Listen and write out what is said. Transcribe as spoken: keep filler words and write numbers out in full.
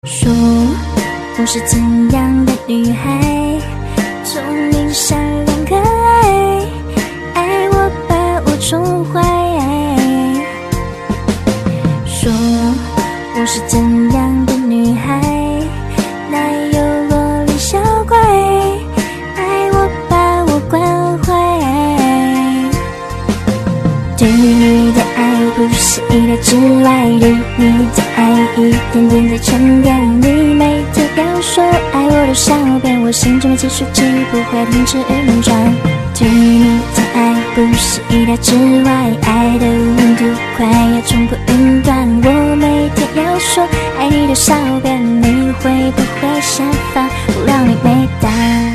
说我是怎样的女孩，聪明善良可爱，爱我把我宠坏。说我是怎样的女孩，哪有萝莉小怪，爱我把我关怀。对你的爱不是意料之外，对你的爱一点点在沉淀，你每天要说爱我的小便，我心中的计数机不会停止运转。对你的爱不是意料之外，爱的温度快要冲破云端，我每天要说爱你的小便，你会不会嫌烦，不让你没胆。